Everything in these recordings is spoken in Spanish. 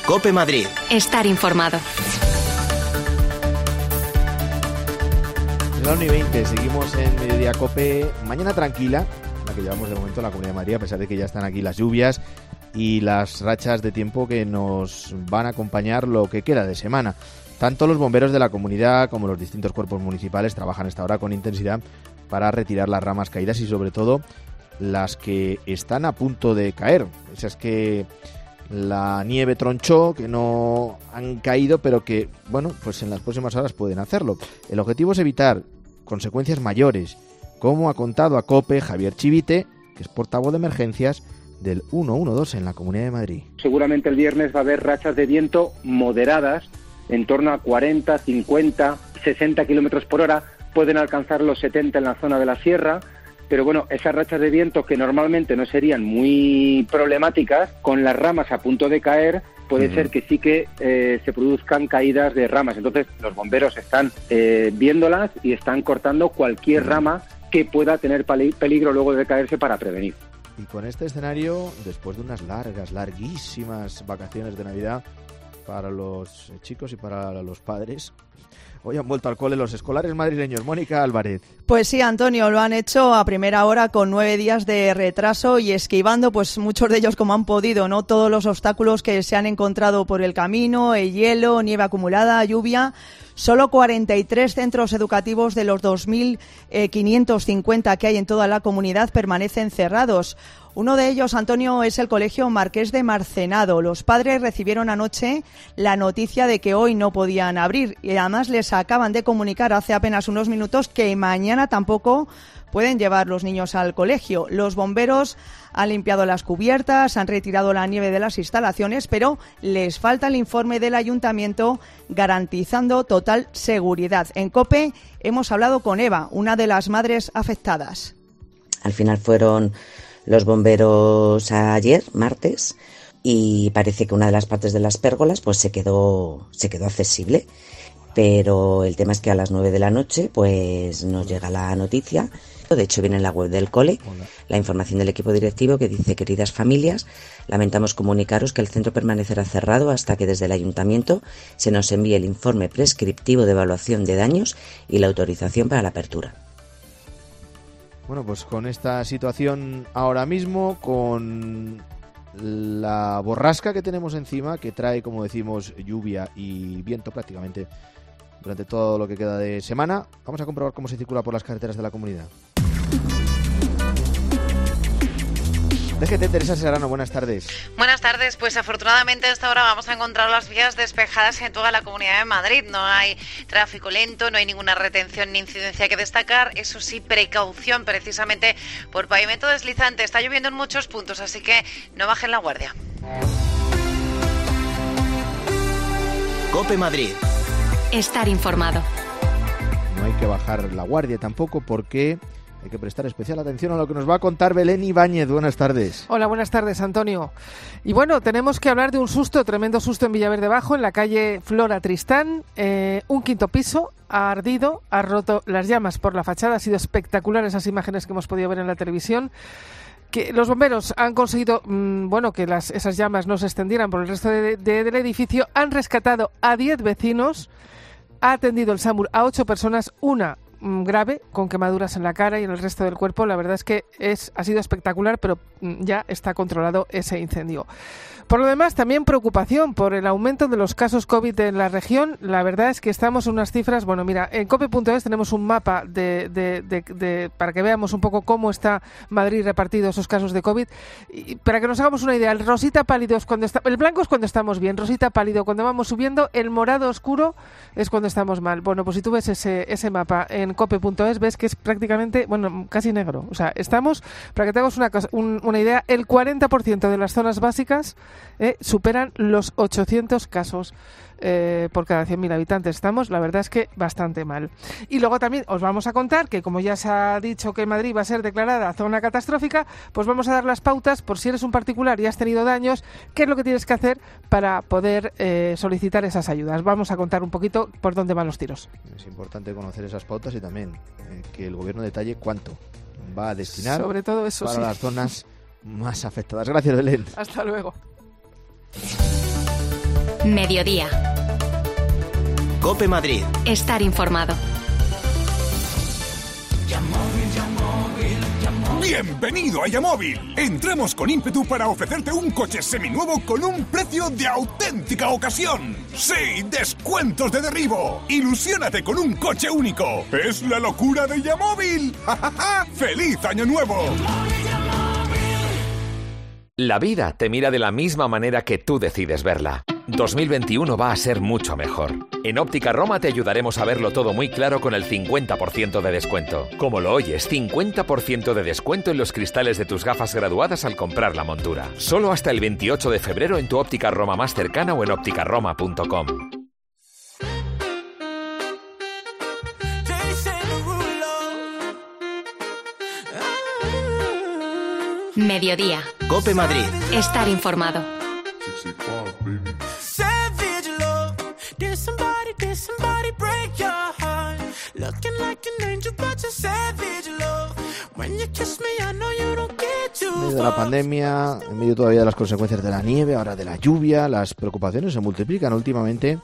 COPE Madrid. Estar informado. La 1:20, seguimos en Mediodía COPE. Mañana tranquila, la que llevamos de momento en la Comunidad de Madrid, a pesar de que ya están aquí las lluvias y las rachas de tiempo que nos van a acompañar lo que queda de semana. Tanto los bomberos de la comunidad como los distintos cuerpos municipales trabajan esta hora con intensidad para retirar las ramas caídas y sobre todo las que están a punto de caer. Esas que la nieve tronchó, que no han caído, pero que, bueno, pues en las próximas horas pueden hacerlo. El objetivo es evitar consecuencias mayores, como ha contado a COPE Javier Chivite, que es portavoz de emergencias del 112 en la Comunidad de Madrid. Seguramente el viernes va a haber rachas de viento moderadas, en torno a 40, 50, 60 kilómetros por hora, pueden alcanzar los 70 en la zona de la sierra. Pero bueno, esas rachas de viento que normalmente no serían muy problemáticas, con las ramas a punto de caer, puede ser que sí que se produzcan caídas de ramas. Entonces los bomberos están viéndolas y están cortando cualquier rama que pueda tener peligro luego de caerse para prevenir. Y con este escenario, después de unas larguísimas vacaciones de Navidad para los chicos y para los padres, hoy han vuelto al cole los escolares madrileños. Mónica Álvarez. Pues sí, Antonio, lo han hecho a primera hora con 9 días de retraso y esquivando, pues muchos de ellos como han podido, ¿no? Todos los obstáculos que se han encontrado por el camino, el hielo, nieve acumulada, lluvia. Solo 43 centros educativos de los 2.550 que hay en toda la comunidad permanecen cerrados. Uno de ellos, Antonio, es el Colegio Marqués de Marcenado. Los padres recibieron anoche la noticia de que hoy no podían abrir y además les acaban de comunicar hace apenas unos minutos que mañana tampoco pueden llevar los niños al colegio. Los bomberos han limpiado las cubiertas, han retirado la nieve de las instalaciones, pero les falta el informe del ayuntamiento garantizando total seguridad. En COPE hemos hablado con Eva, una de las madres afectadas. Al final fueron los bomberos ayer, martes, y parece que una de las partes de las pérgolas pues se quedó accesible. Pero el tema es que a las 9 de la noche pues nos llega la noticia. De hecho, viene en la web del cole la información del equipo directivo que dice: queridas familias, lamentamos comunicaros que el centro permanecerá cerrado hasta que desde el ayuntamiento se nos envíe el informe prescriptivo de evaluación de daños y la autorización para la apertura. Bueno, pues con esta situación ahora mismo, con la borrasca que tenemos encima, que trae, como decimos, lluvia y viento prácticamente durante todo lo que queda de semana, vamos a comprobar cómo se circula por las carreteras de la comunidad. DGT, Teresa Serrano, buenas tardes. Buenas tardes, pues afortunadamente a esta hora vamos a encontrar las vías despejadas en toda la Comunidad de Madrid. No hay tráfico lento, no hay ninguna retención ni incidencia que destacar. Eso sí, precaución precisamente por pavimento deslizante. Está lloviendo en muchos puntos, así que no bajen la guardia. COPE Madrid. Estar informado. No hay que bajar la guardia tampoco, porque hay que prestar especial atención a lo que nos va a contar Belén Ibáñez. Buenas tardes. Hola, buenas tardes, Antonio. Y bueno, tenemos que hablar de un susto, tremendo susto en Villaverde Bajo, en la calle Flora Tristán. Un quinto piso ha ardido, ha roto las llamas por la fachada. Ha sido espectacular esas imágenes que hemos podido ver en la televisión. Que los bomberos han conseguido que esas llamas no se extendieran por el resto del edificio. Han rescatado a 10 vecinos. Ha atendido el SAMUR a 8 personas, una grave, con quemaduras en la cara y en el resto del cuerpo. La verdad es que ha sido espectacular, pero ya está controlado ese incendio. Por lo demás, también preocupación por el aumento de los casos COVID en la región. La verdad es que estamos en unas cifras... Bueno, mira, en cope.es tenemos un mapa para que veamos un poco cómo está Madrid repartido esos casos de COVID. Y para que nos hagamos una idea, el rosita pálido es el blanco es cuando estamos bien, rosita pálido cuando vamos subiendo, el morado oscuro es cuando estamos mal. Bueno, pues si tú ves ese mapa en cope.es, ves que es prácticamente, casi negro. O sea, estamos, para que te hagas una idea, el 40% de las zonas básicas superan los 800 casos por cada 100.000 habitantes. Estamos, la verdad es que bastante mal. Y luego también os vamos a contar que, como ya se ha dicho que Madrid va a ser declarada zona catastrófica, pues vamos a dar las pautas por si eres un particular y has tenido daños, qué es lo que tienes que hacer para poder solicitar esas ayudas. Vamos a contar un poquito por dónde van los tiros. Es importante conocer esas pautas y también que el gobierno detalle cuánto va a destinar, sobre todo eso, para sí, las zonas más afectadas. Gracias, Belén. Hasta luego. Mediodía. COPE Madrid. Estar informado. Bienvenido a Yamóvil. Entramos con ímpetu para ofrecerte un coche seminuevo con un precio de auténtica ocasión. Sí, descuentos de derribo. Ilusiónate con un coche único. Es la locura de Yamóvil. ¡Ja, ja, ja! ¡Feliz Año Nuevo! La vida te mira de la misma manera que tú decides verla. 2021 va a ser mucho mejor. En Óptica Roma te ayudaremos a verlo todo muy claro con el 50% de descuento. Como lo oyes, 50% de descuento en los cristales de tus gafas graduadas al comprar la montura. Solo hasta el 28 de febrero en tu Óptica Roma más cercana o en ópticaroma.com. Mediodía. COPE Madrid. Estar informado. En medio de la pandemia, en medio todavía de las consecuencias de la nieve, ahora de la lluvia, las preocupaciones se multiplican últimamente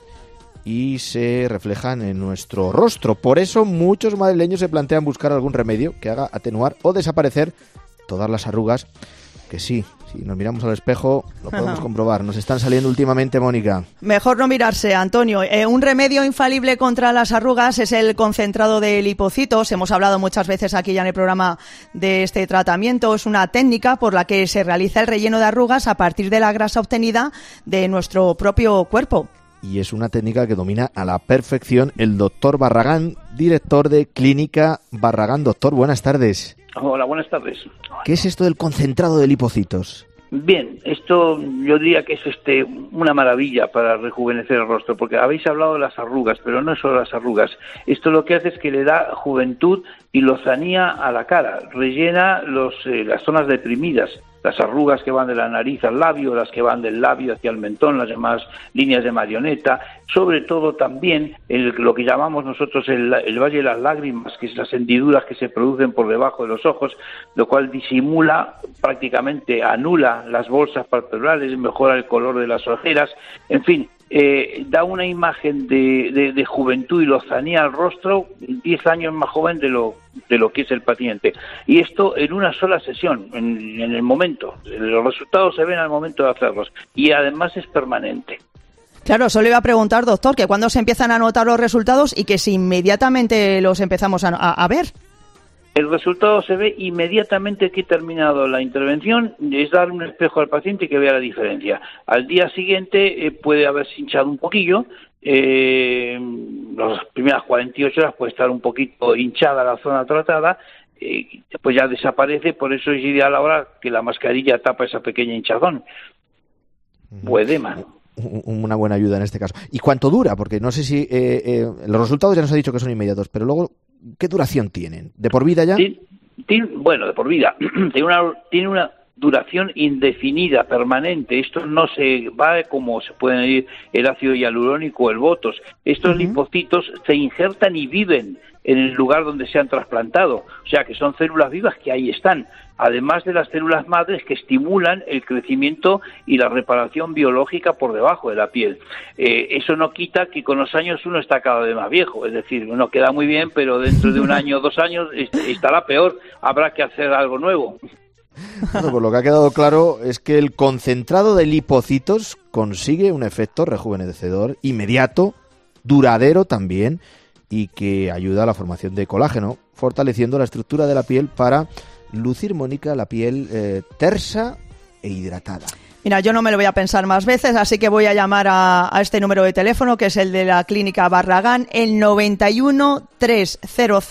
y se reflejan en nuestro rostro. Por eso muchos madrileños se plantean buscar algún remedio que haga atenuar o desaparecer todas las arrugas que sí, si nos miramos al espejo lo podemos comprobar. Nos están saliendo últimamente, Mónica. Mejor no mirarse, Antonio. Un remedio infalible contra las arrugas es el concentrado de lipocitos. Hemos hablado muchas veces aquí ya en el programa de este tratamiento. Es una técnica por la que se realiza el relleno de arrugas a partir de la grasa obtenida de nuestro propio cuerpo. Y es una técnica que domina a la perfección el doctor Barragán, director de Clínica Barragán. Doctor, buenas tardes. Hola, buenas tardes. ¿Qué es esto del concentrado de lipocitos? Bien, esto yo diría que es una maravilla para rejuvenecer el rostro, porque habéis hablado de las arrugas, pero no es solo las arrugas. Esto lo que hace es que le da juventud y lozanía a la cara, rellena las zonas deprimidas, las arrugas que van de la nariz al labio, las que van del labio hacia el mentón, las llamadas líneas de marioneta, sobre todo también lo que llamamos nosotros el valle de las lágrimas, que es las hendiduras que se producen por debajo de los ojos, lo cual disimula, prácticamente anula las bolsas palpebrales, mejora el color de las ojeras, en fin, da una imagen de juventud y lozanía al rostro 10 años más joven de lo que es el paciente. Y esto en una sola sesión, en el momento. Los resultados se ven al momento de hacerlos. Y además es permanente. Claro, solo iba a preguntar, doctor, que cuándo se empiezan a notar los resultados y que si inmediatamente los empezamos a ver. El resultado se ve inmediatamente que he terminado la intervención, es dar un espejo al paciente y que vea la diferencia. Al día siguiente puede haberse hinchado un poquillo, las primeras 48 horas puede estar un poquito hinchada la zona tratada, pues ya desaparece, por eso es ideal ahora que la mascarilla tapa esa pequeña hinchazón o edema. Una buena ayuda en este caso. ¿Y cuánto dura? Porque no sé si los resultados ya nos ha dicho que son inmediatos, pero luego, ¿qué duración tienen? ¿De por vida ya? Bueno, de por vida. Tiene una duración indefinida, permanente. Esto no se va como se pueden ir el ácido hialurónico o el botox. Estos linfocitos se injertan y viven en el lugar donde se han trasplantado. O sea, que son células vivas que ahí están. Además de las células madres que estimulan el crecimiento y la reparación biológica por debajo de la piel. Eso no quita que con los años uno está cada vez más viejo, es decir, uno queda muy bien, pero dentro de un año o 2 años estará peor, habrá que hacer algo nuevo. Bueno, pues lo que ha quedado claro es que el concentrado de lipocitos consigue un efecto rejuvenecedor inmediato, duradero también, y que ayuda a la formación de colágeno, fortaleciendo la estructura de la piel para lucir, Mónica, la piel tersa e hidratada. Mira, yo no me lo voy a pensar más veces, así que voy a llamar a este número de teléfono, que es el de la Clínica Barragán, el 91 300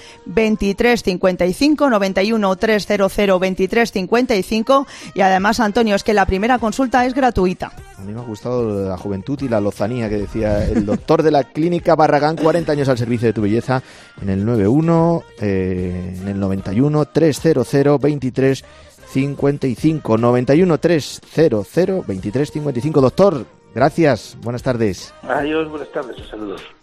2355, 91 300 2355, y además, Antonio, es que la primera consulta es gratuita. A mí me ha gustado la juventud y la lozanía que decía el doctor de la Clínica Barragán, 40 años al servicio de tu belleza, en el 91, en el 91 300 2355, 91 300 2355. Doctor, gracias, buenas tardes. Adiós, buenas tardes, saludos.